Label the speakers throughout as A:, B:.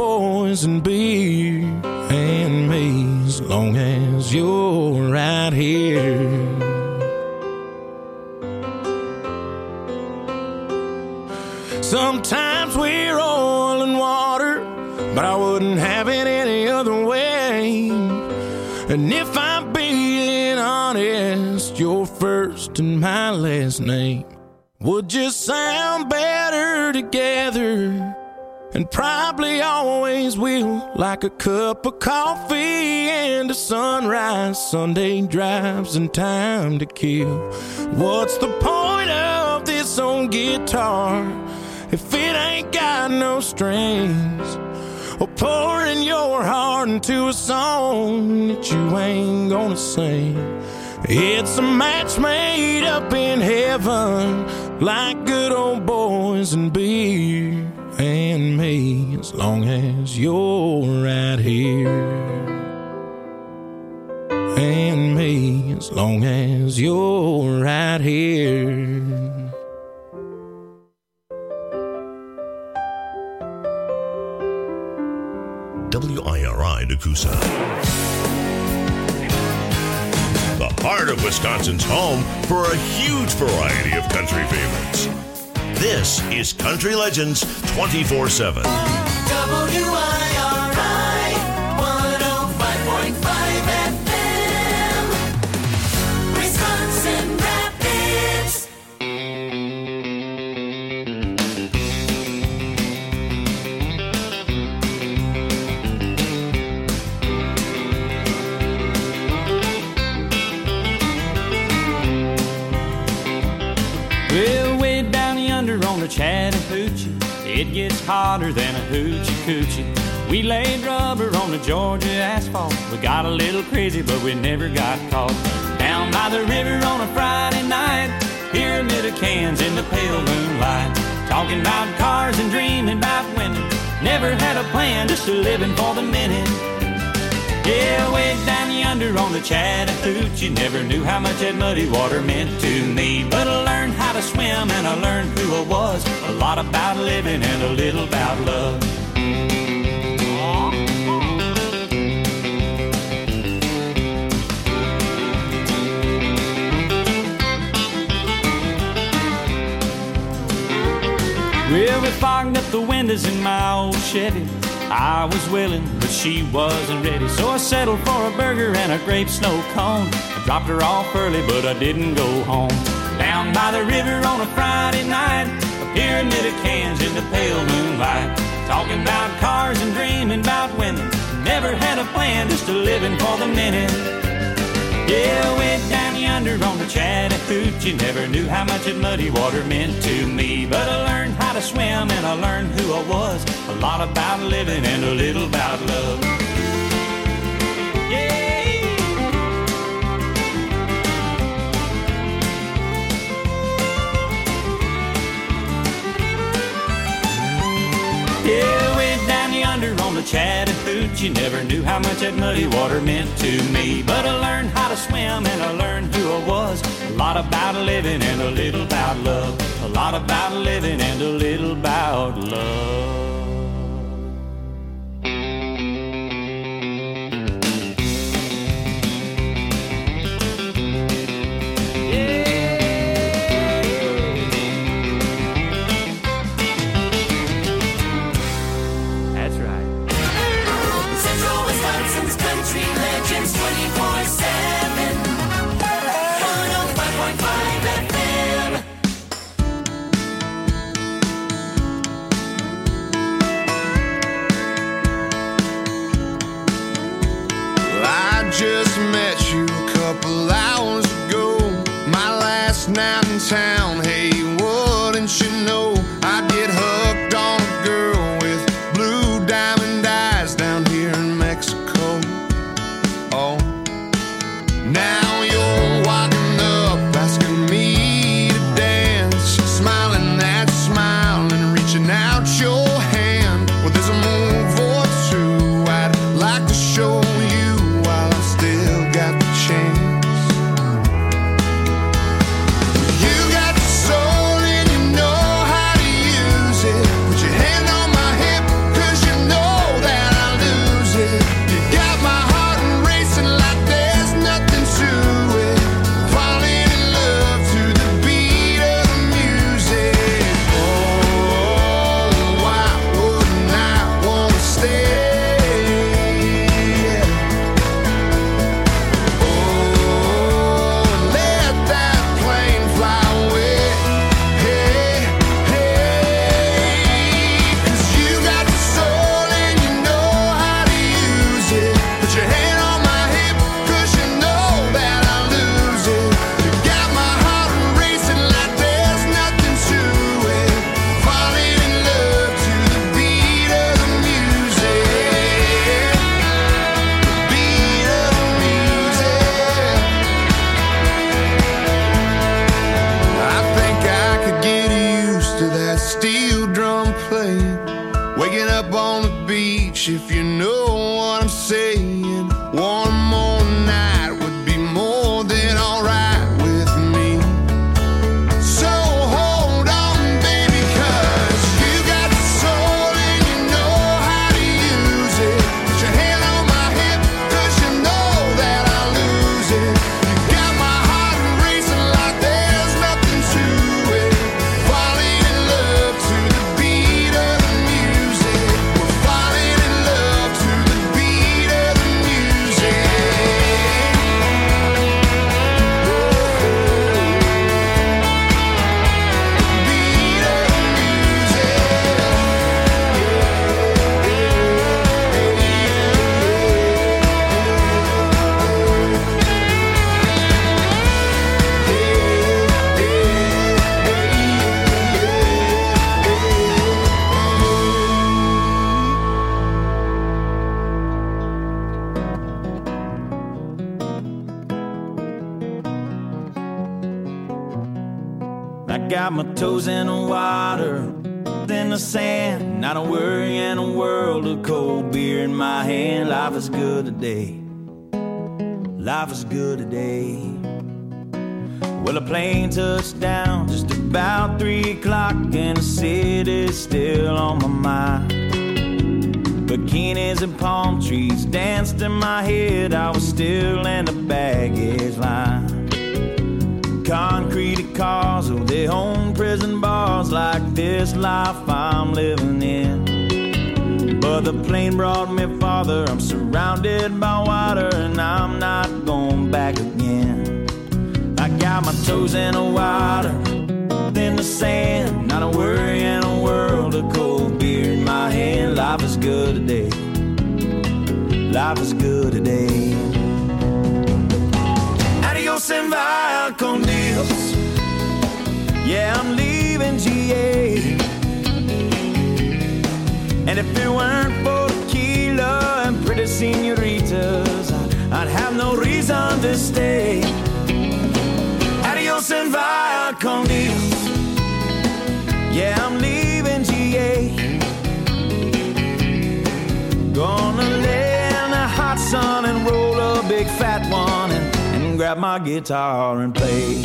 A: boys and beer and me, as long as you're right here. Sometimes we're oil and water, but I wouldn't have it any other way. And if I'm being honest, your first and my last name would just sound better together, and probably always will, like a cup of coffee and a sunrise, Sunday drives and time to kill. What's the point of this old guitar if it ain't got no strings? Or pouring your heart into a song that you ain't gonna sing. It's a match made up in heaven, like good old boys and beer and me, as long as you're right here. And me, as long as you're right here.
B: WIRI Nakusa. The heart of Wisconsin's home for a huge variety of country favorites. This is Country Legends 24/7.
C: WIRI 105.5 FM, Wisconsin Rapids.
D: Well, way down yonder on the Chattahoochee, it gets hotter than a hoochie coochie. We laid rubber on the Georgia asphalt. We got a little crazy, but we never got caught. Down by the river on a Friday night, pyramid of cans in the pale moonlight. Talking about cars and dreaming about women. Never had a plan, just a living for the minute. Yeah, way down yonder on the Chattahoochee, never knew how much that muddy water meant to me. But I learned how to swim and I learned who I was. A lot about living and a little about love. Well, we fogged up the windows in my old Chevy. I was willing, but she wasn't ready. So I settled for a burger and a grape snow cone. I dropped her off early, but I didn't go home. Down by the river on a Friday night, a pyramid of cans in the pale moonlight. Talking about cars and dreaming about women. Never had a plan, just a living for the minute. Yeah, way down yonder on the Chattahoochee, never knew how much that muddy water meant to me. But I learned how to swim and I learned who I was. A lot about living and a little about love. Yeah. Yeah, way down yonder on the Chattahoochee, never knew how much that muddy water meant to me. But I learned how to swim and I learned who I was. A lot about living and a little about love. A lot about living and a little about love.
E: Just met you a couple hours ago, my last night in town. Hey, wouldn't you know I'd get hooked on a girl with blue diamond eyes down here in Mexico. Oh, beach, if you know what I'm saying. One more night would be more than alright with me. So hold on, baby, 'cause you got the soul and you know how to use it. Put your hand on my hip, 'cause you know that I lose it. You got my heart racing like there's nothing to it. Falling in love to the beat of the music. We're falling in love to the beat of the music. Beat of the music.
D: I got my toes in the water, in the sand, not a worry in a world of cold beer in my hand. Life is good today. Life is good today. Well, a plane touched down just about 3 o'clock, and the city's still on my mind. Bikinis and palm trees danced in my head. I was still in the baggage line. Concrete cars, oh, they own prison bars like this life I'm living in. But the plane brought me farther. I'm surrounded by water, and I'm not going back again. I got my toes in the water, in the sand, not a worry in a world of cold beer in my hand. Life is good today. Life is good today. Adios and vaya con Dios. Yeah, I'm leaving GA. And if it weren't for tequila and pretty senoritas, I'd have no reason to stay. Adios and vaya con Dios. Yeah, I'm leaving GA. Gonna lay in the hot sun and roll a big fat one and grab my guitar and play.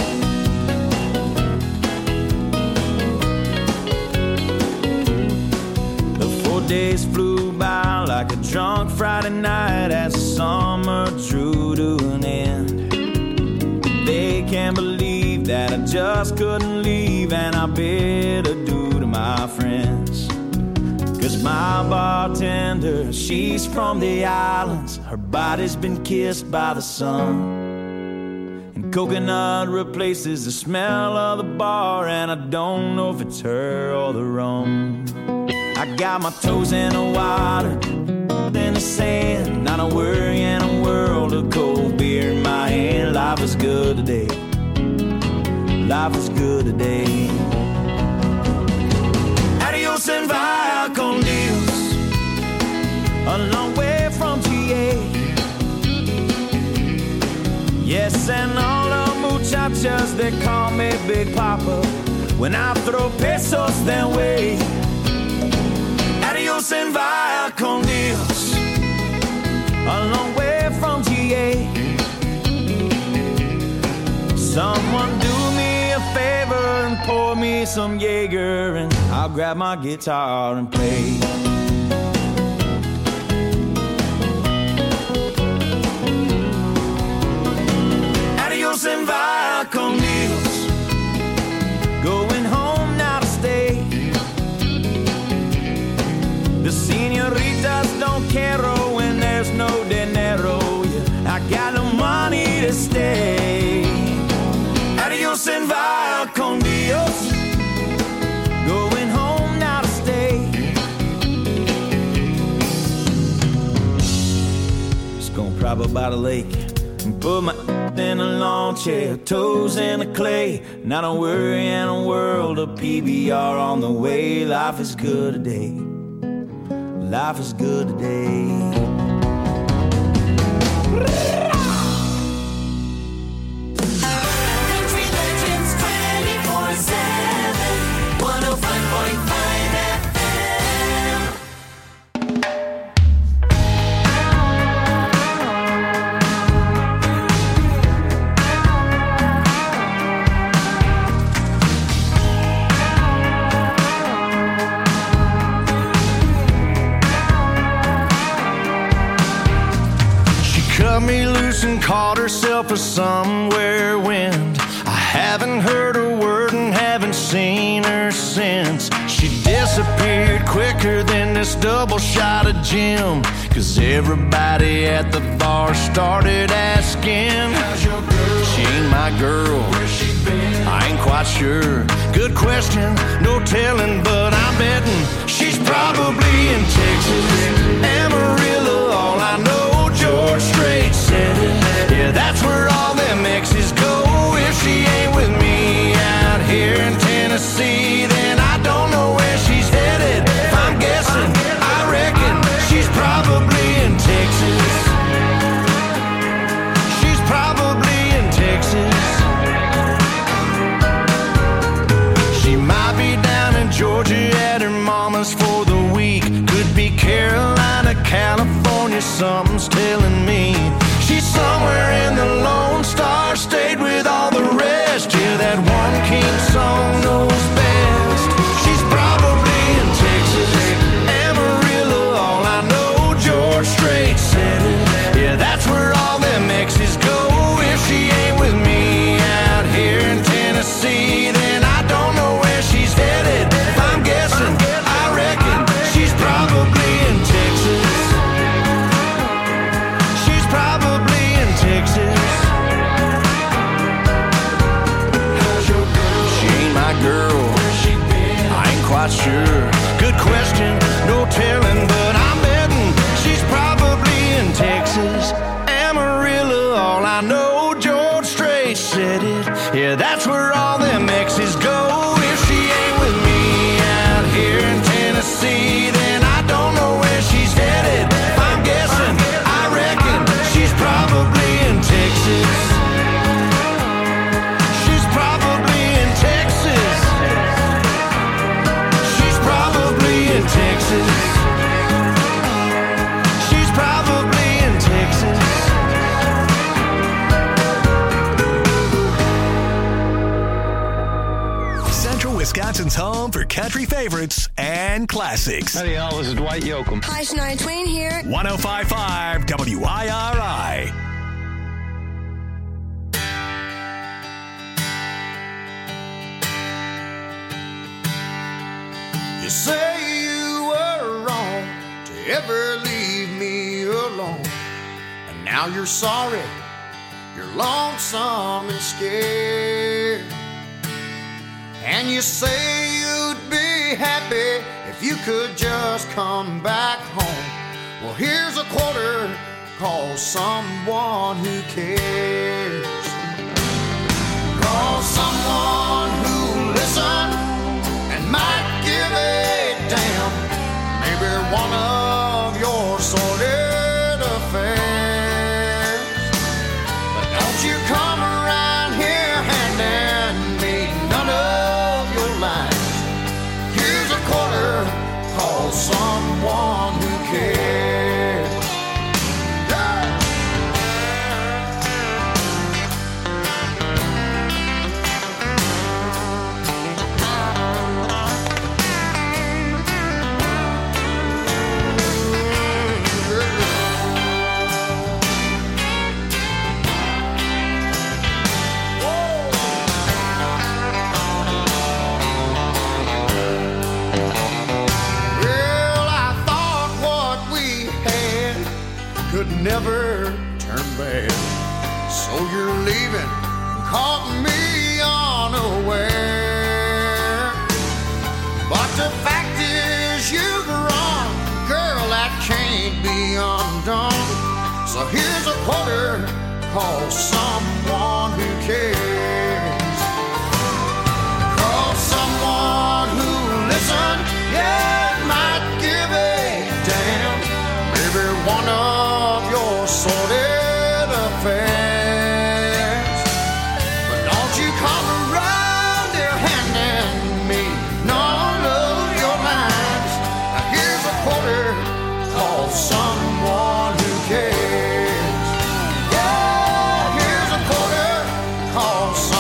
D: The 4 days flew by like a drunk Friday night as the summer drew to an end. They can't believe that I just couldn't leave, and I bid adieu to my friends. 'Cause my bartender, she's from the islands. Her body's been kissed by the sun, and coconut replaces the smell of the bar, and I don't know if it's her or the rum. I got my toes in the water, in the sand, not a worry in a world of cold beer in my hand. Life is good today. Life is good today. Adios and vaya con Dios. A long way from GA. Yes, and all the muchachas, they call me Big Papa when I throw pesos their way. Adios and vaya con Dios. A long way from GA. Someone do me a favor and pour me some Jaeger, and I'll grab my guitar and play. Adios and vaya con Dios. Going home now to stay. The senoritas don't care when there's no dinero. Yeah, I got no money to stay. Adios and vaya con Dios. Going home now to stay. Just gonna prop up by the lake and put my in a lawn chair, toes in the clay. Not a worry in a world of PBR on the way. Life is good today. Life is good today.
C: Country Legends 24/7, 105.5 FM.
A: cut me loose and caught herself a somewhere wind. I haven't heard a word and haven't seen her since. She disappeared quicker than this double shot of gin, 'cause everybody at the bar started asking, how's your girl? She ain't my girl. Where's she been? I ain't quite sure. Good question, no telling, but I'm betting she's probably in Texas, Amarillo. All I know, George Strait said it. Yeah, that's where all them exes go. If she ain't with me out here in Tennessee, then I don't know where she's headed. If I'm guessing, I reckon she's probably in Texas. She's probably in Texas. She might be down in Georgia at her mama's for the week. Could be Carolina, California, something's telling me. She's somewhere in the Lone Star State with all the rest. Yeah, that one king song knows best. She's probably in Texas, Amarillo. All I know, George Strait said it. Yeah, that's where all them exes go. If she ain't with me out here in Tennessee, then I don't know where she's headed. If I'm guessing, I reckon she's probably in Texas. She's probably in Texas. How's your girl? She ain't my girl. Where's she been? I ain't quite sure. Good question, no telling, but I'm betting she's probably in Texas, Amarillo. All I know, George Strait said it. Yeah, that's where all them exes go. If she ain't with me out here in Tennessee, then I don't know where she's headed. If I'm guessing, I reckon she's probably in Texas. She's probably in Texas. She's probably in Texas. She's probably in Texas.
F: Central Wisconsin's home for country favorites and classics.
G: Howdy, y'all. This is Dwight Yoakam.
H: Hi, Shania Twain here.
F: 105.5 WIRI.
E: You say you were wrong to ever leave me alone, and now you're sorry, you're lonesome and scared. And you say you'd be happy if you could just come back home. Well, here's a quarter, call someone who cares. Call someone who'll listen and might give a damn. Maybe one of your sordid affairs. But don't you come around here handing me none of your lines. Here's a quarter, call someone who cares. Never turn back. So you're leaving, caught me unaware. But the fact is you've run, girl, that can't be undone. So here's a quarter, call someone who cares. Call someone who'll listen, yeah, might give a damn. Maybe one of your sordid affairs. But don't you come around here handing me none of your lines. Now here's a quarter, call someone who cares. Yeah, here's a quarter, call someone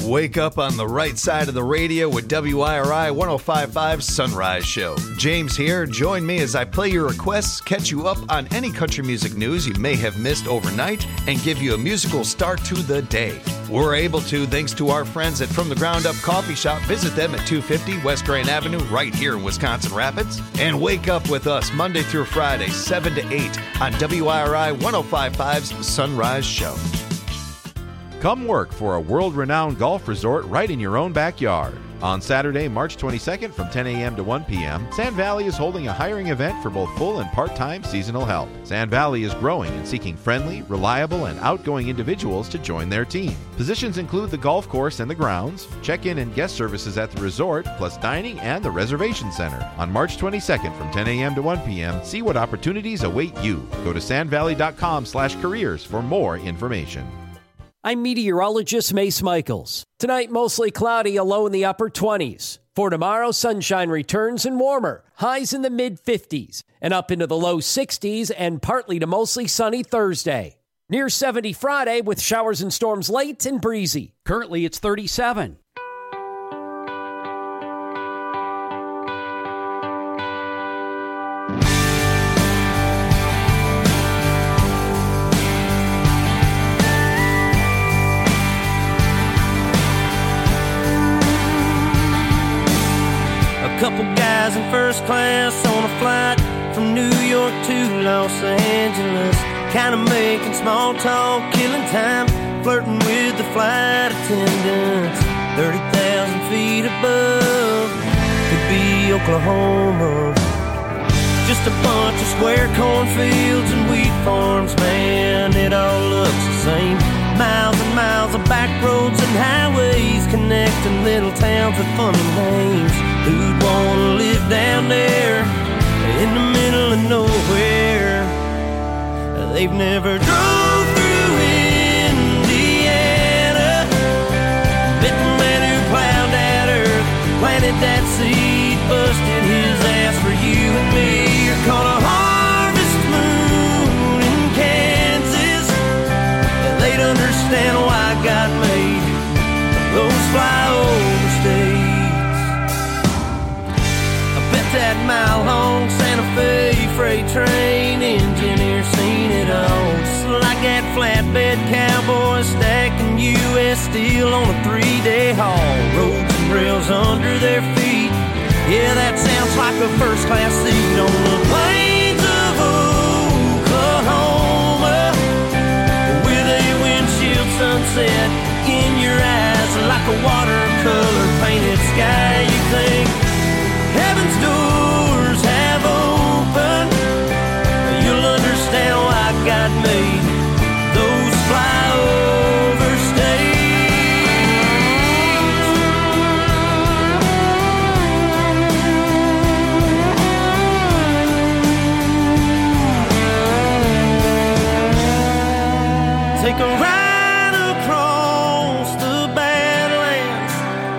G: Wake up on the right side of the radio with WIRI 105.5 Sunrise Show. James here. Join me as I play your requests, catch you up on any country music news you may have missed overnight, and give you a musical start to the day. We're able to thanks to our friends at From the Ground Up Coffee Shop. Visit them at 250 West Grand Avenue right here in Wisconsin Rapids. And wake up with us Monday through Friday, 7 to 8 on WIRI 105.5's Sunrise Show.
H: Come work for a world-renowned golf resort right in your own backyard. On Saturday, March 22nd from 10 a.m. to 1 p.m., Sand Valley is holding a hiring event for both full and part-time seasonal help. Sand Valley is growing and seeking friendly, reliable, and outgoing individuals to join their team. Positions include the golf course and the grounds, check-in and guest services at the resort, plus dining and the reservation center. On March 22nd from 10 a.m. to 1 p.m., see what opportunities await you. Go to sandvalley.com/careers for more information.
I: I'm meteorologist Mace Michaels. Tonight, mostly cloudy, a low in the upper 20s. For tomorrow, sunshine returns and warmer. Highs in the mid-50s and up into the low 60s and partly to mostly sunny Thursday. Near 70 Friday with showers and storms late and breezy. Currently, it's 37.
J: Couple guys in first class on a flight from New York to Los Angeles, kind of making small talk, killing time, flirting with the flight attendants. 30,000 feet above, could be Oklahoma. Just a bunch of square cornfields and wheat farms, man, it all looks the same. Miles and miles of back roads and highways connecting little towns with funny names. Who'd want to live down there in the middle of nowhere? They've never drove through Indiana. Bet the man who plowed that earth, planted that seed, busted his ass for you and me. You're called a harvest moon in Kansas. They'd understand why God made those flyover states. That mile-long Santa Fe freight train engineer seen it all. Just like that flatbed cowboy stacking U.S. steel on a 3-day haul. Roads and rails under their feet. Yeah, that sounds like a first-class seat on the plains of Oklahoma, with a windshield sunset in your eyes like a watercolor painted sky. You think heaven's doors have opened, you'll understand why God made those flyover states. Take a ride across the Badlands,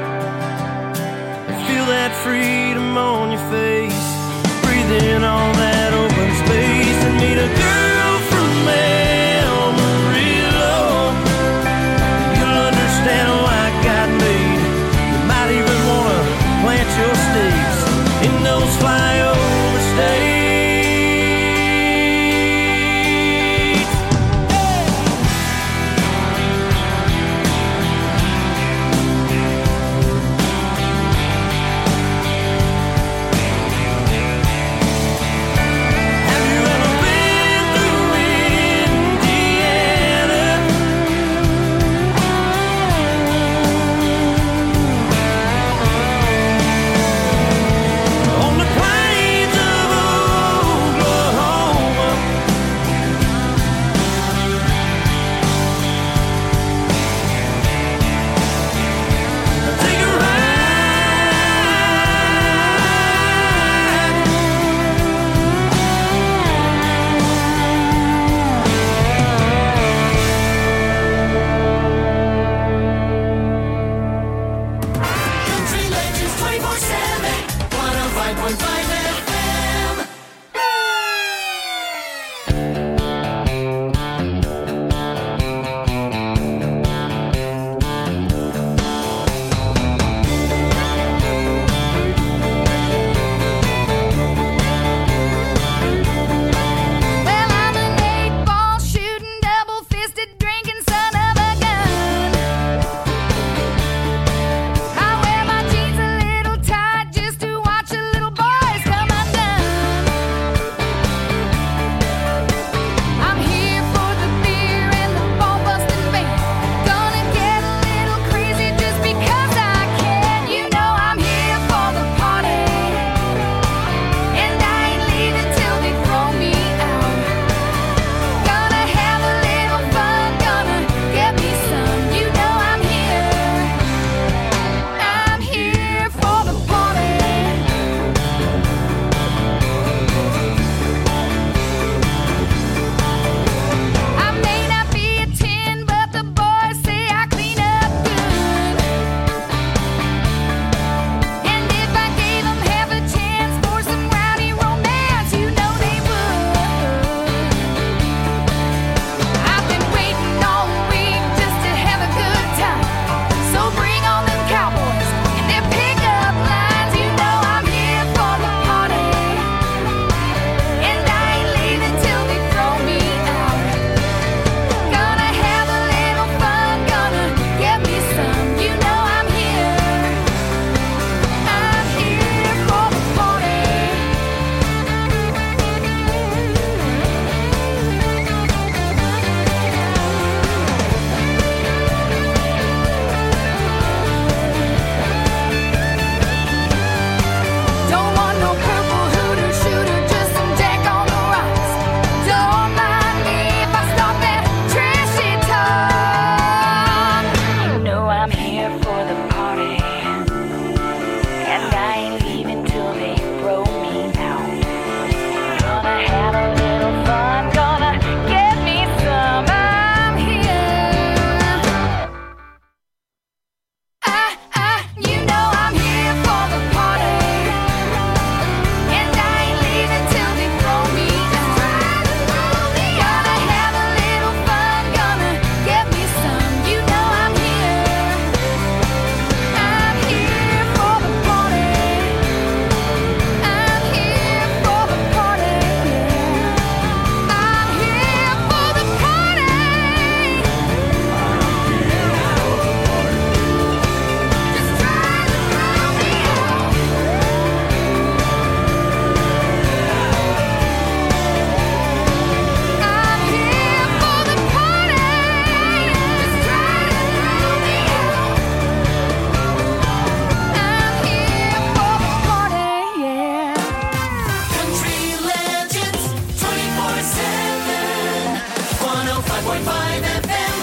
J: feel that freedom on your face, breathe in all that open space, and meet a girl from Amarillo.
C: 105.5 FM.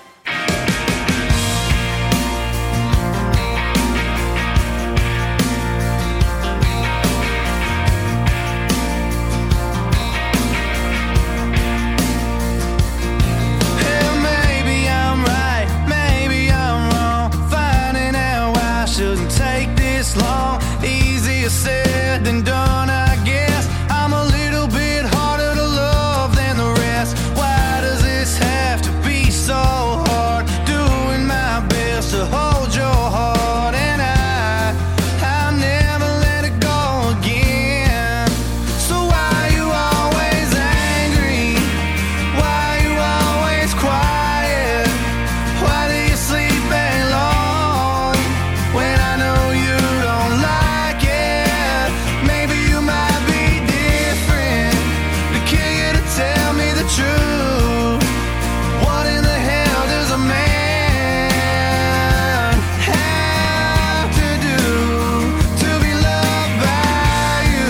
K: Hell, maybe I'm right, maybe I'm wrong. Finding out why I shouldn't take this long. Easier said than done, I guess. I'm a little bit harder to love than the rest. Why does this have to be so hard? Doing my best to hold your heart, and I'll never let it go again. So why you always angry? Why you always quiet? Why do you sleep alone when I know you don't like it? Maybe you might be different. The kid to tell me the truth. What in the hell does a man have to do to be loved by you?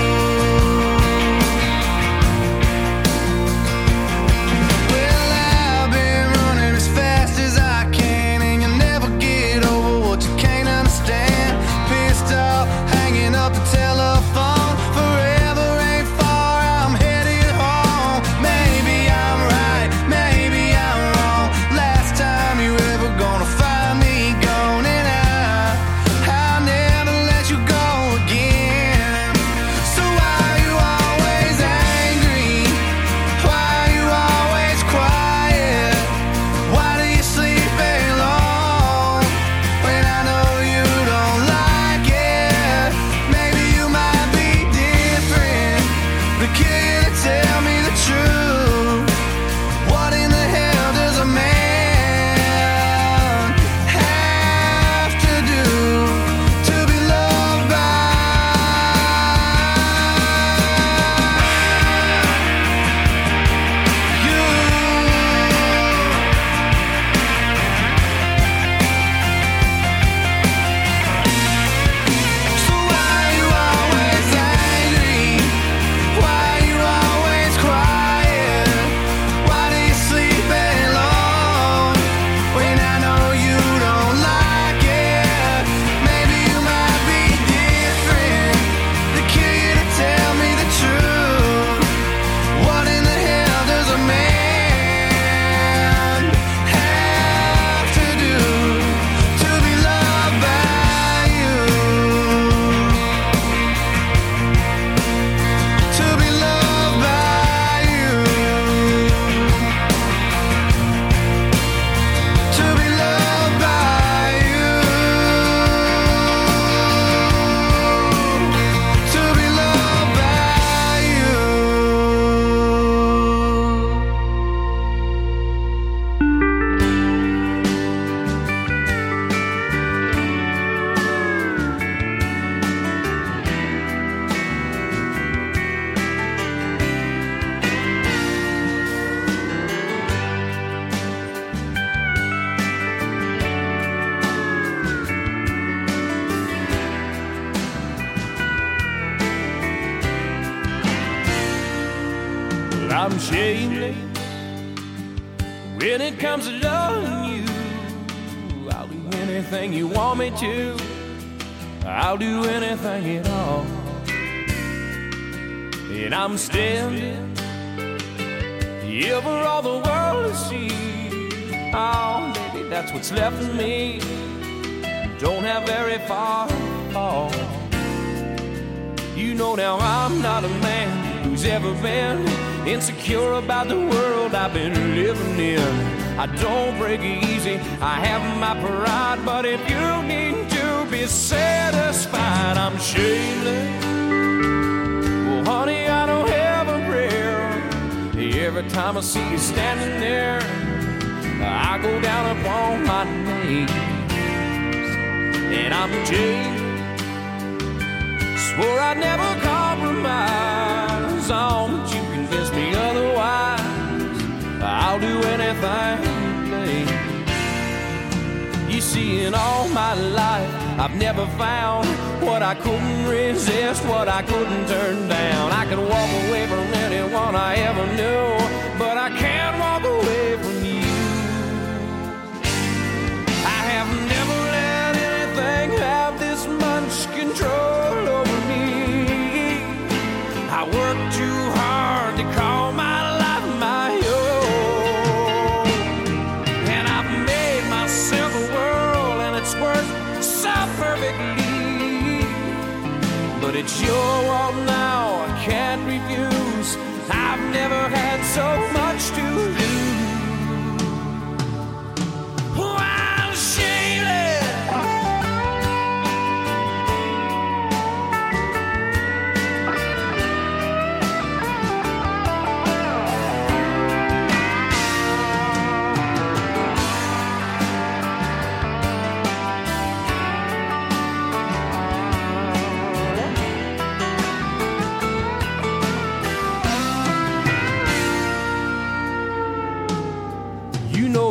K: Well, I've been running as fast as I can, and you'll never get over what you can't understand. Pissed off, hanging up the telephone. Forever ain't far, I'm headed home. Maybe I'm right, maybe I'm wrong. Last time you ever gonna find me gone, and I'll never let you go again. So why you always angry? Why you always quiet? Why do you sleep alone when I know you don't like it? Maybe you might be different. The kid to tell me the truth. What in the hell does a man have to do to be loved by you? So why you always angry? Why you always quiet? Why do you sleep alone when I know you don't like it? Maybe you might be different. The kid to tell me the truth. What in the hell does a man have to do to be loved by you? To be loved by you. To be loved by you. To be loved by you.
D: Well, I'm shameless when it comes to loving you. I'll do anything you want me to. I'll do anything at all. And I'm standing here for all the world to see. Oh, baby, that's what's left of me. Don't have very far to fall. You know now I'm not a man who's ever been insecure about the world I've been living in. I don't break easy, I have my pride, but if you need to be satisfied, I'm shameless. Well, honey, I don't have a prayer. Every time I see you standing there, I go down upon my knees. And I'm Jay, swore I'd never compromise on, but you convinced me otherwise. I'll do anything, babe. You see, in all my life, I've never found what I couldn't resist, what I couldn't turn down. I could walk away from anyone I ever knew, but I can't walk away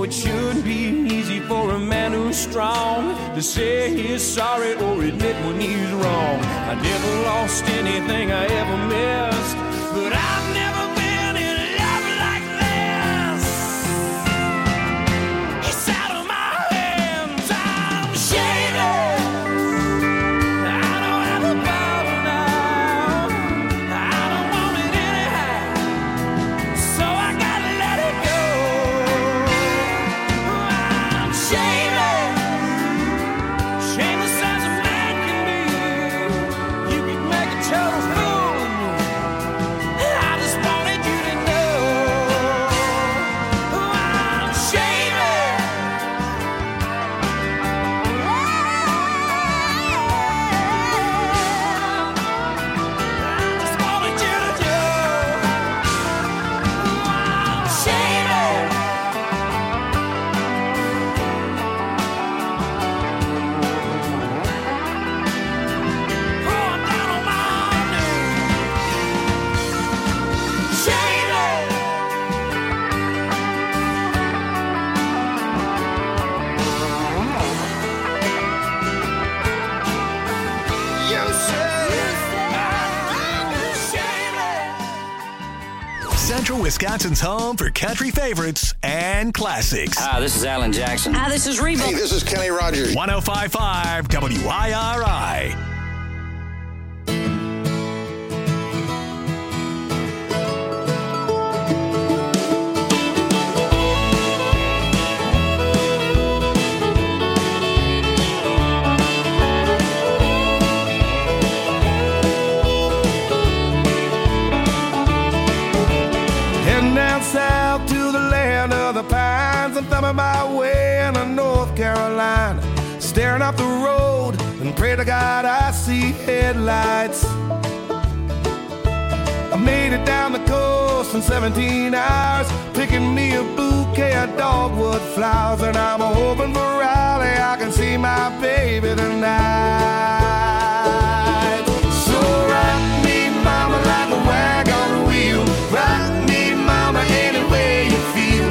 L: know it shouldn't be easy for a man who's strong to say he's sorry or admit when he's wrong. I never lost anything I ever missed, but I've never been in love like this. It's out of my hands, I'm shaded. I don't have the power now. I don't want it anyhow, so I gotta let it go. I'm shaded, shameless as a man can be. You could make a total fool of me. I just wanted you to know I'm shaded. Just wanted you to know I'm shaded. Oh, I'm down on my knees. Shaded. You said I'm shaded.
F: Central Wisconsin's home for country favorites and classics.
D: Hi, this is Alan Jackson.
M: Hi, this is Reba.
N: Hey, this is Kenny Rogers.
F: 105.5 WIRI.
A: Heading down south to the land of the pines. I'm thumbing my way into North Carolina. Staring up the road and pray to God I see headlights. I made it down the coast in 17 hours, picking me a bouquet of dogwood flowers. And I'm hoping for Raleigh I can see my baby tonight. So rock me, mama, like a wagon wheel. Rock me, mama, any way you feel.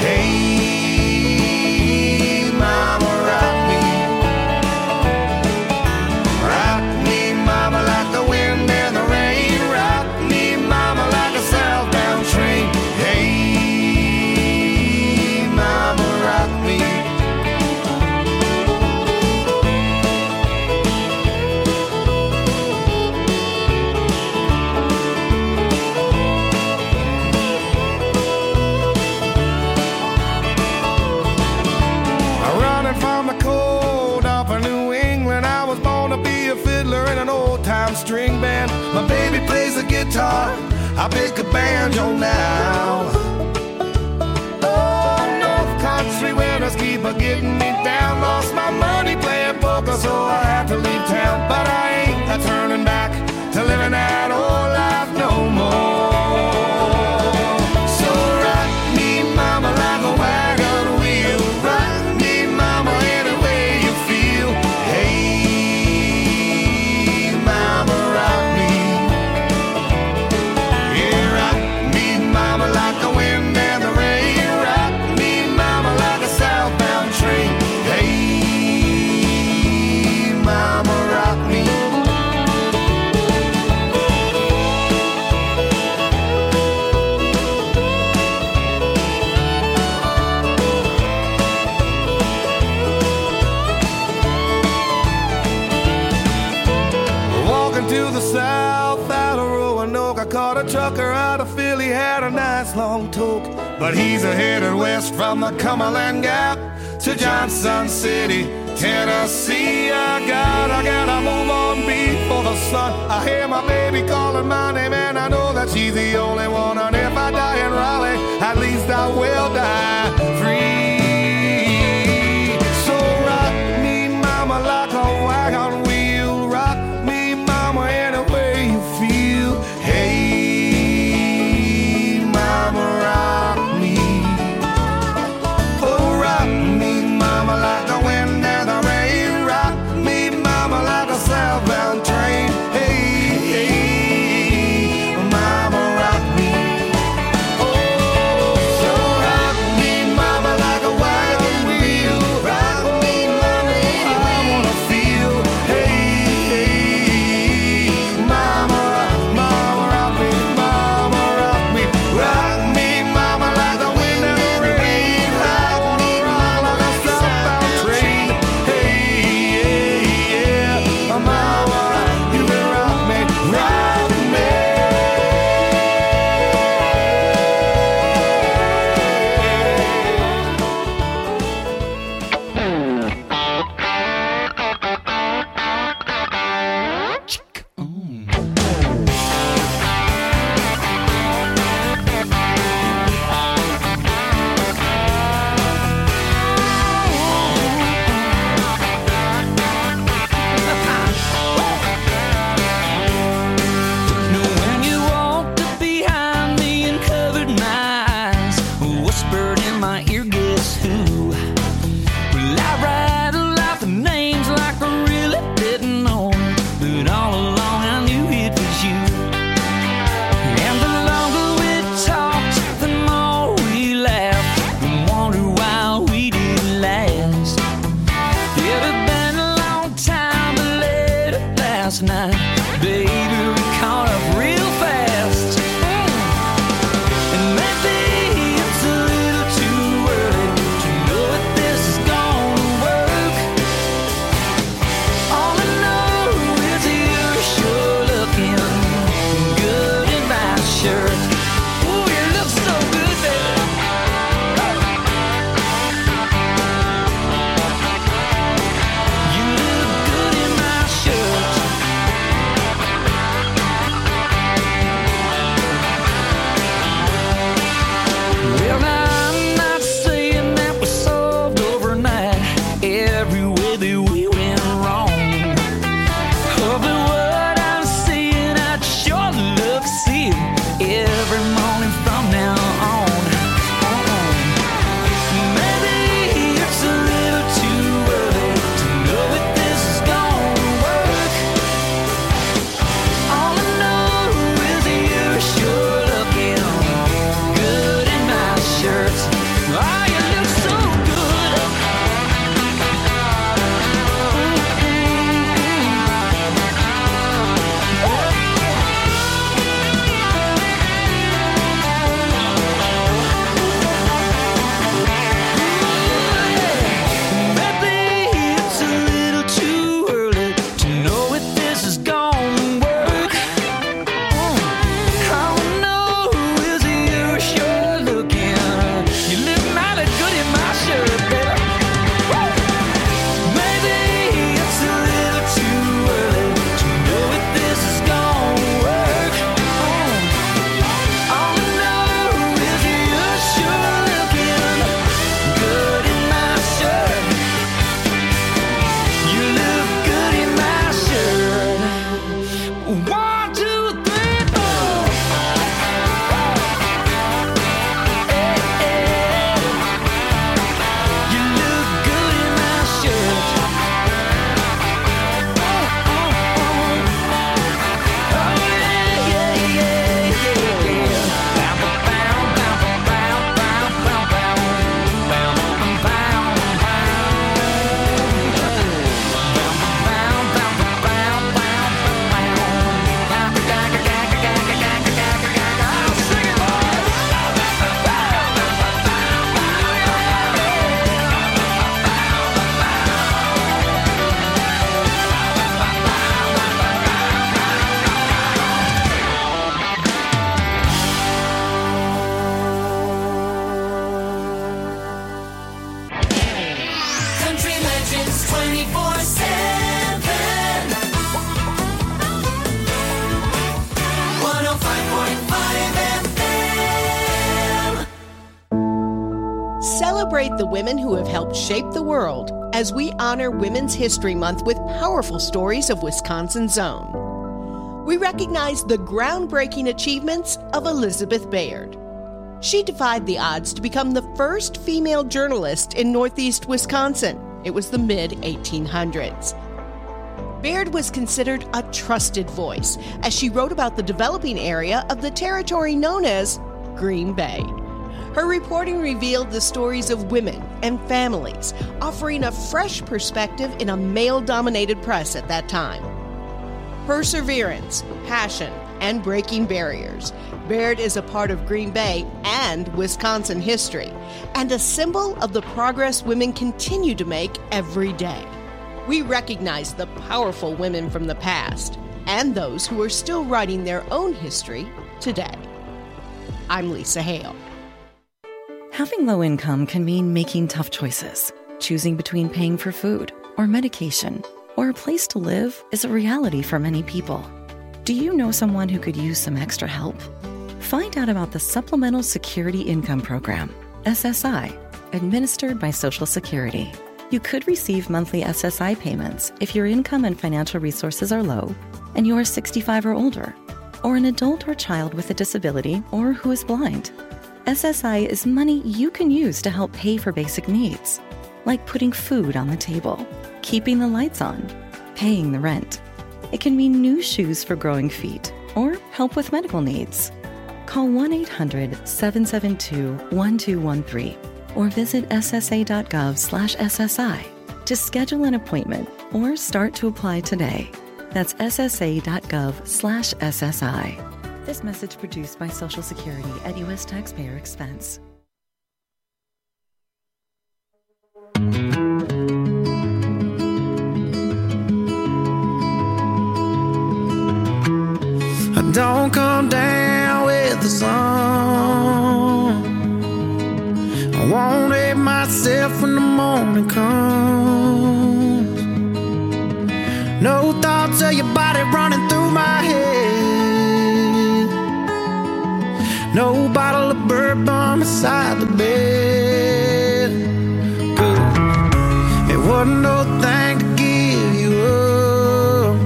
A: Hey, mama, rock me. Rock me, mama, like the wind and the rain. Rock me, mama, like a southbound train. Hey, mama, rock me. Running from the cold up in New England, I was born to be a fiddler in an old-time string band. My baby plays the guitar, I pick a banjo now. Oh, North Country winters keep a getting me down. Lost my money playing poker, so I had to leave town. But I ain't a turning back to living that old life no more. So rock me, mama, like a wagon wheel. Rock me, mama, any way you feel. Hey, mama, rock me. Yeah, rock me, mama, like the wind and the rain. Rock me, mama, like a southbound train. Hey, mama, rock me. Walking to the south out of Roanoke, I caught a trucker out of Philly, had a nice long toke. But he's headed west from the Cumberland Gap to Johnson City, Tennessee. I gotta move on before the sun. I hear my baby calling my name, and I know that she's the only one. And if I die in Raleigh, at least I will die free. So rock me, mama, like a wagon wheel. Rock me, mama, any way you feel. Hey, mama, rock me. Oh, rock me, mama, like the wind and the rain. Rock me, mama, like a southbound train. Hey, mama, rock me. Oh, so rock me, mama.
D: in my ear, guess who? Well, I rattled off the names like I really didn't know, but all along I knew it was you. And the longer we talked, the more we laughed and wondered why we didn't last. It had been a long time, but later last night, baby, we caught up real fast. And maybe it's a little too early to know if this is gonna work. All I know is you're sure looking good in my shirt. Ooh, you look so good, baby. You look good in my shirt. Well, now I'm not saying that we solved overnight every way that we went wrong. Oh, but what I'm seeing, I'd sure love to see it every morning from now on. Maybe it's a little too early to know if this is gonna work. All I know is you're sure looking good in my shirt. Oh, you look so good. Maybe it's a little too early to know if this is gonna work. All I know is you're sure looking. You look mighty good in my shirt, baby. Maybe it's a little too early to know if this is gonna work. All I know is you're sure looking good in my shirt. You look good in my shirt. 1, 2, 3, 4. You look good in my shirt. Oh yeah, yeah, yeah, yeah. Bow, bow, bow, bow, bow, bow, bow, bow, bow,
C: Country Legends 24/7. 105.5 FM.
M: Celebrate the women who have helped shape the world as we honor Women's History Month with powerful stories of Wisconsin's own. We recognize the groundbreaking achievements of Elizabeth Baird. She defied the odds to become the first female journalist in Northeast Wisconsin. It was the mid-1800s. Baird was considered a trusted voice as she wrote about the developing area of the territory known as Green Bay. Her reporting revealed the stories of women and families, offering a fresh perspective in a male-dominated press at that time. Perseverance, passion, and breaking barriers. Baird is a part of Green Bay and Wisconsin history, and a symbol of the progress women continue to make every day. We recognize the powerful women from the past and those who are still writing their own history today. I'm Lisa Hale.
N: Having low income can mean making tough choices. Choosing between paying for food or medication or a place to live is a reality for many people. Do you know someone who could use some extra help? Find out about the Supplemental Security Income Program, SSI, administered by Social Security. You could receive monthly SSI payments if your income and financial resources are low and you are 65 or older, or an adult or child with a disability or who is blind. SSI is money you can use to help pay for basic needs, like putting food on the table, keeping the lights on, paying the rent. It can mean new shoes for growing feet or help with medical needs. Call 1-800-772-1213 or visit ssa.gov/SSI to schedule an appointment or start to apply today. That's ssa.gov/SSI. This message produced by Social Security at U.S. taxpayer expense.
K: I don't come down with the sun. I won't hate myself when the morning comes. No thoughts of your body running through my head. No bottle of bourbon beside the bed. Good. It wasn't no thing to give you up.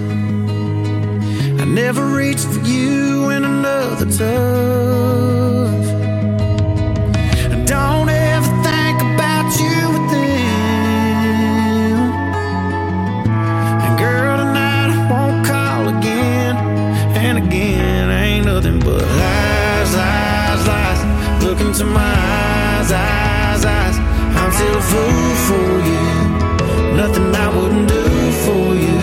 K: I never reached for you in another touch. I don't ever think about you with them. And girl, tonight I won't call again and again. Ain't nothing but lies, lies, lies. Look into my eyes, eyes, eyes. I'm still a fool for you. Nothing I wouldn't do for you.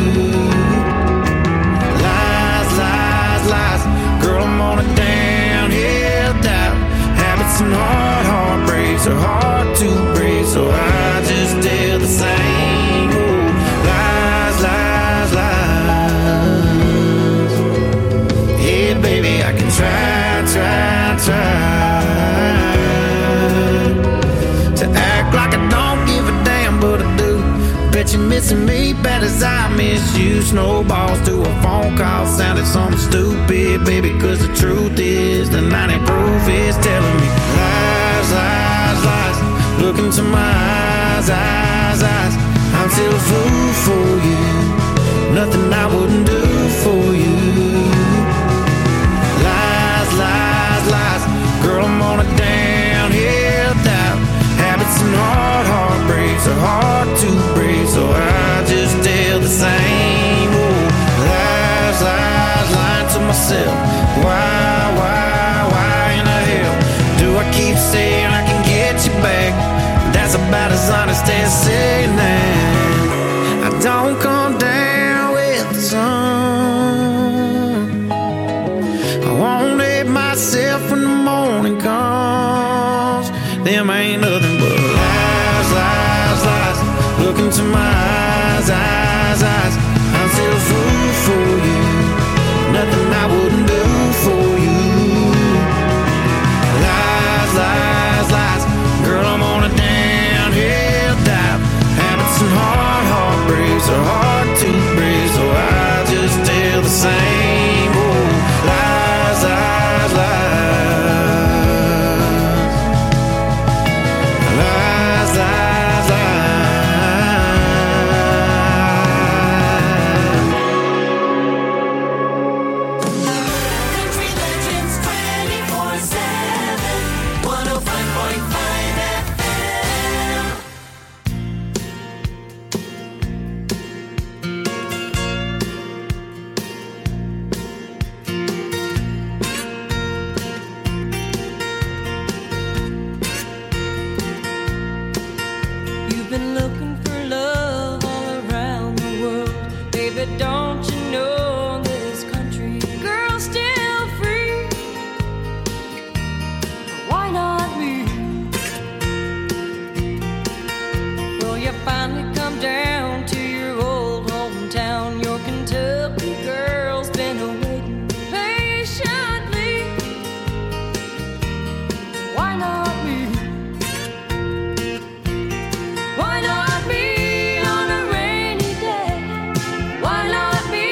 K: Lies, lies, lies. Girl, I'm on a downhill dive. Habits and heartbreaks are hard to break, so I just tell the same. Oh, lies, lies, lies. Yeah, baby, I can try, try, try to act like I don't give a damn, but I do. Bet you're missing me bad as I miss you. Snowballs to a phone call sounded something stupid, baby, cause the truth is the 90 proof is telling me lies, lies, lies. Look into my eyes, eyes, eyes. I'm still a fool for you. Nothing I wouldn't do for you. Lies, lies, lies. Girl, I'm on a downhill dive. Habits and heartbreaks are hard to break, so I just tell the same. Oh, lies, lies, lying to myself. Why in the hell do I keep saying I can get you back? That's about as honest as saying that. I don't come down with the sun. I won't hate myself when the morning comes. Them ain't nothing but lies, lies, lies. Look into my eyes, eyes, eyes. I'm still a fool for you. Nothing I wouldn't do for you. Lies, lies, lies. Girl, I'm on a downhill dive. Habits and heartbreaks are hard to break, so I just tell the same. Oh, lies, lies, lies. Lies, lies,
C: Country Legends 24/7, 105.5 FM.
O: You've been looking for love all around the world. Baby, don't you know this country girl's still free? Why not me? Well, you finally come down to your old hometown. Your Kentucky girl's been waiting patiently. Why not me? Why not me on a rainy day? Why not me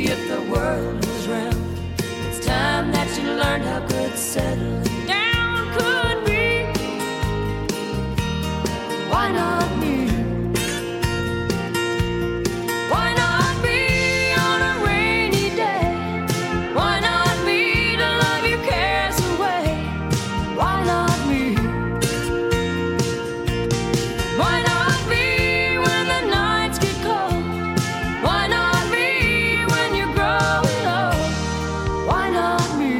O: Baby, if the world was round, it's time that you learned how good settling down could be. Why not me? Why not me on a rainy day? Why not me to love your cares away? Why not me? Why not me when the nights get cold? Why not me when you're growing old? Why not me?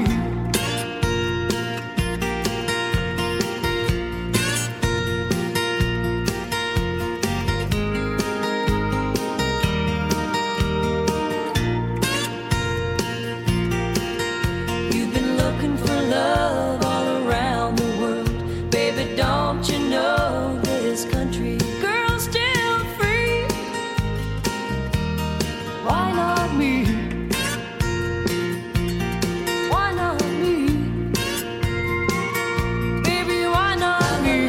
O: You've been looking for love all around the world. Baby, don't you know this country girl's still free? Why not me? Why not me? Baby, why not me?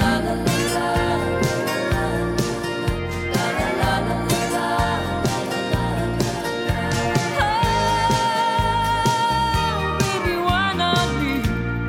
O: Oh, baby, why not me?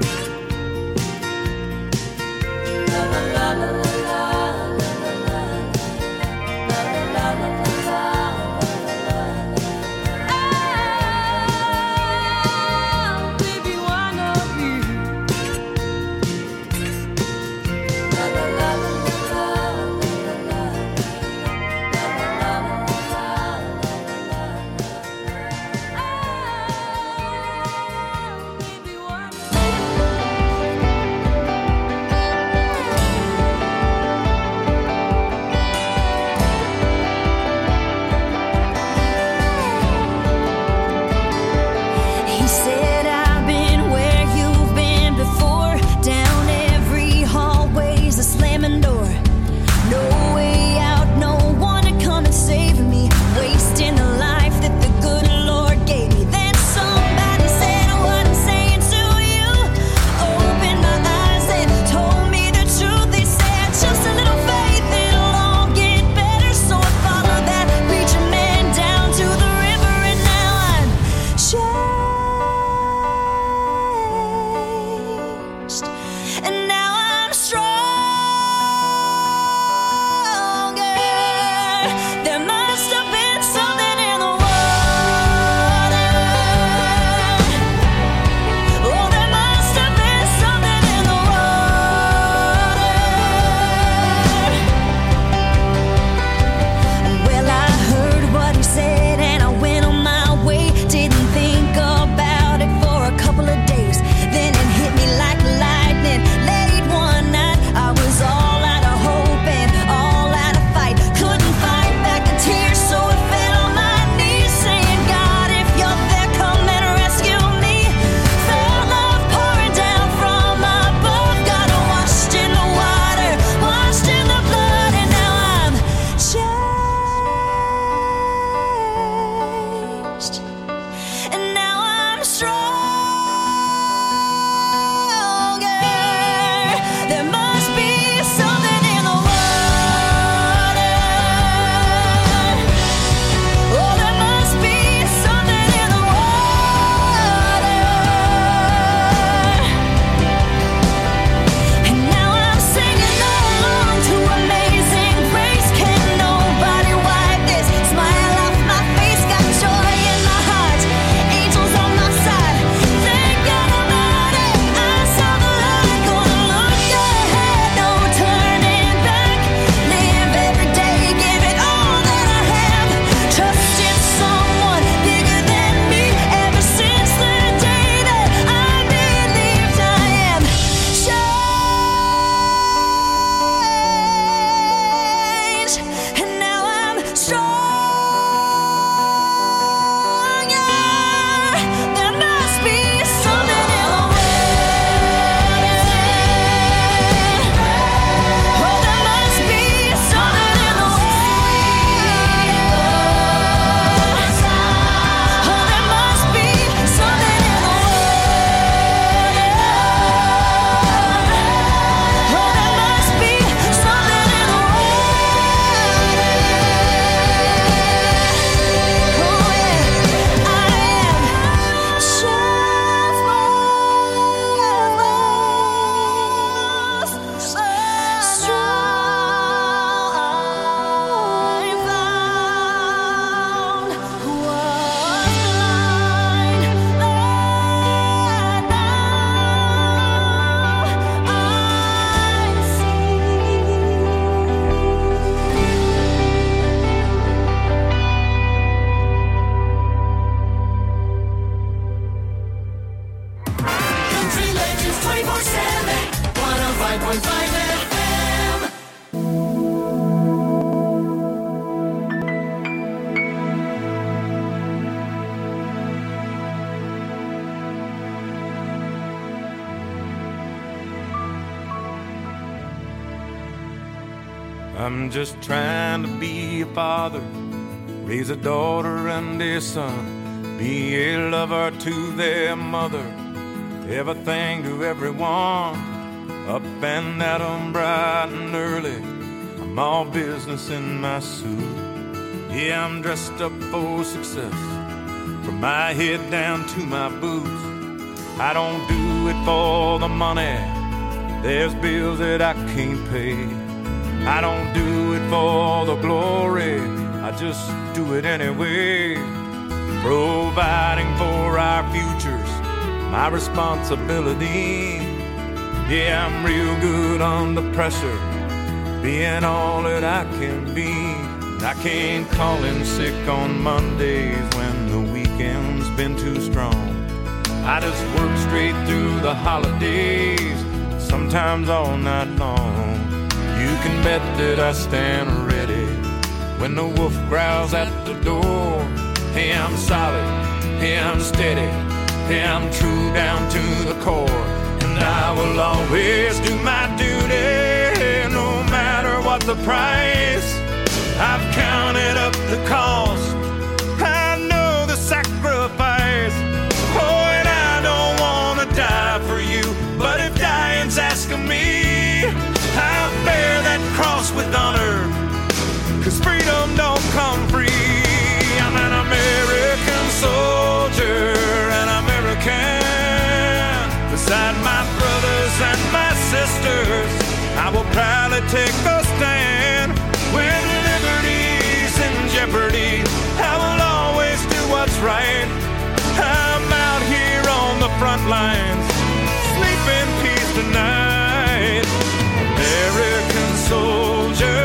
L: I'm just trying to be a father, raise a daughter and a son, be a lover to their mother, everything to everyone, up and at 'em bright and early. I'm all business in my suit. Yeah, I'm dressed up for success, from my head down to my boots. I don't do it for the money, there's bills that I can't pay. I don't do it for the glory, I just do it anyway. Providing for our futures, my responsibility. Yeah, I'm real good under pressure, being all that I can be. I can't call in sick on Mondays when the weekend's been too strong. I just work straight through the holidays, sometimes all night long. You can bet that I stand ready when the wolf growls at the door. Hey, I'm solid, hey, I'm steady, hey, I'm true down to the core. And I will always do my duty, no matter what the price. I've counted up the cost, I know the sacrifice. Oh, and I don't want to die for you, but if dying's asking me, I'll bear that cross with honor, 'cause freedom don't come free. I'm an American soldier, an American. Beside my brothers and my sisters, I will proudly take a stand. When liberty's in jeopardy, I will always do what's right. I'm out here on the front lines, sleep in peace tonight. American soldier,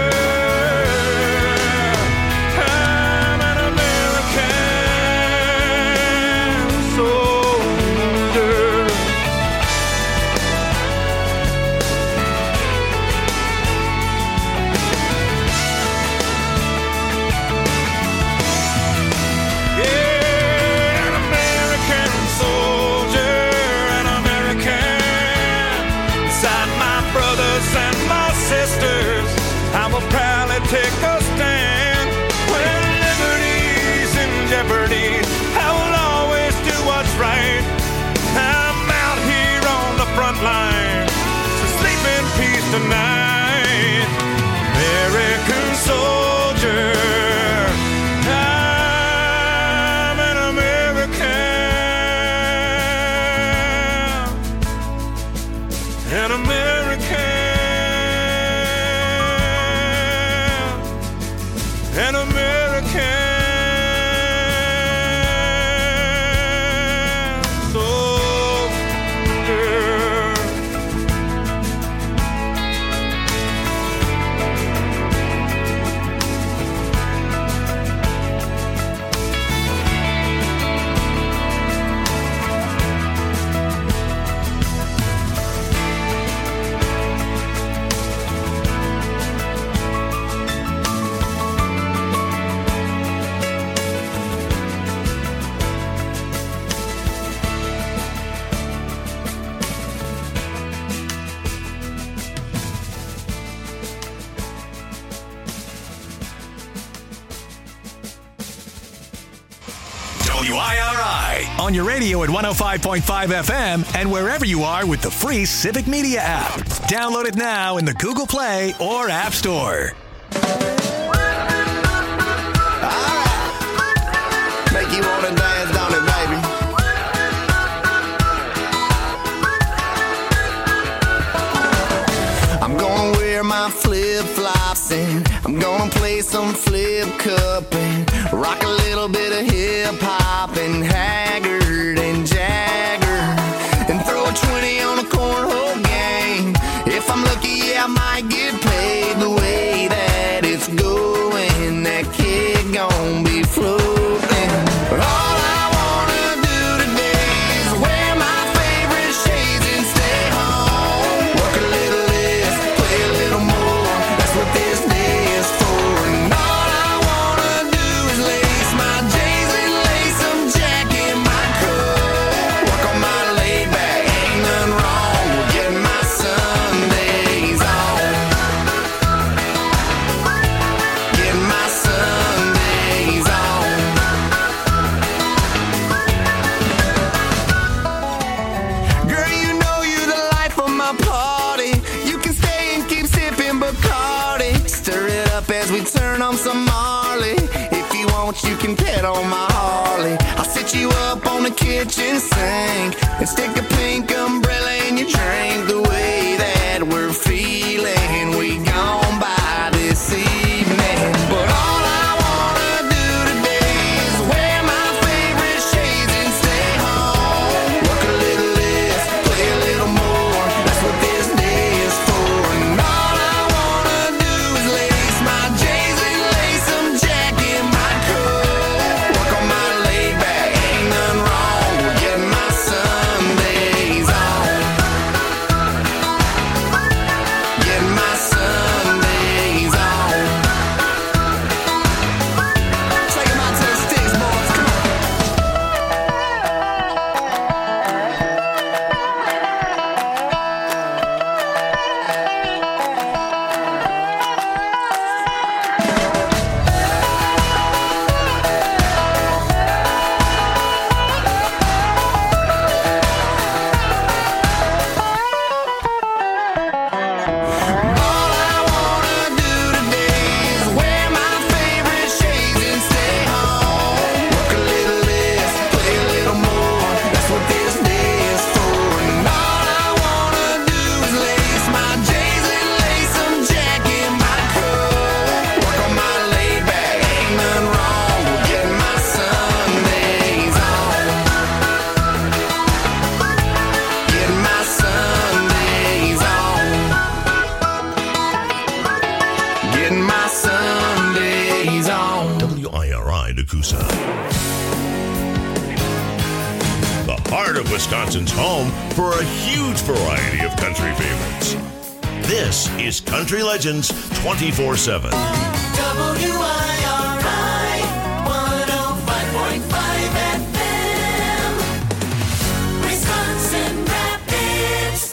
L: I'm an American soldier. Yeah, an American soldier, an American. Beside my brothers and my sisters, I will proudly take a stand. When liberty's in jeopardy, I will always do what's right. I'm out here on the front line, so sleep in peace tonight. American soldier, I'm an American, an American, an American soldier.
F: WIRI on your radio at 105.5 FM and wherever you are with the free Civic Media app. Download it now in the Google Play or App Store.
K: Make you wanna dance, don't it, baby? I'm gonna wear my flip-flops and I'm gonna play some flip cup and rock a little bit of hip-hop and Haggard and Jagger and throw a 20 on a cornhole game. If I'm lucky, yeah, I might get paid the way that it's going. That kid gon' be floating. All I wanna do today is wear my favorite shades and stay home. Work a little less, play a little more. That's what this day is for. And all I wanna do is lace my J's and lace can pet on my Harley. I'll sit you up on the kitchen sink and stick a pink umbrella in your drink. The way that we're feeling, we gone by this evening. But all I wanna do today is wear my favorite shades and stay home. Work a little less, play a little more. That's what this day is for. And all I wanna do is lace my J's and lace some Jack in my coat. Work on my laid back, ain't nothing wrong with getting my Sundays on. Getting my Sundays on. Take 'em out to the sticks, boys, come on. All I wanna do today is wear my favorite shades and stay home. Work a little less, play a little more. That's what this day is for. And all I wanna do is lace my J's and lace some Jack in my coat. Work on my laid back, ain't nothing wrong with getting my Sundays on. Getting my Sundays on. Getting my Sundays on.
B: WIRI Nakusa. The heart of Wisconsin's home for a huge variety of country favorites. This is Country Legends 24/7.
C: WIRI 105.5 FM. Wisconsin Rapids.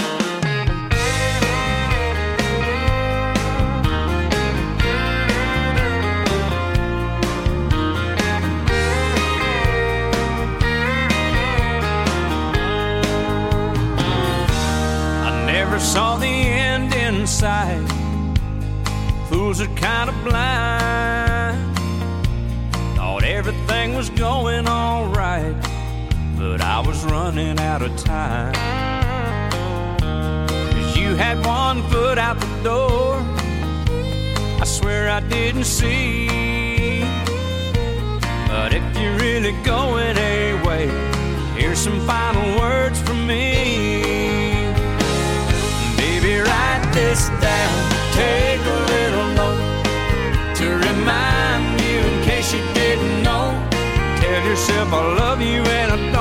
D: I never saw the end in sight. Fools are kind of blind. Thought everything was going all right, but I was running out of time. 'Cause you had one foot out the door, I swear I didn't see. But if you're really going away, here's some final words from me. Baby, write this down, take a little note to remind you in case you didn't know. Tell yourself I love you and I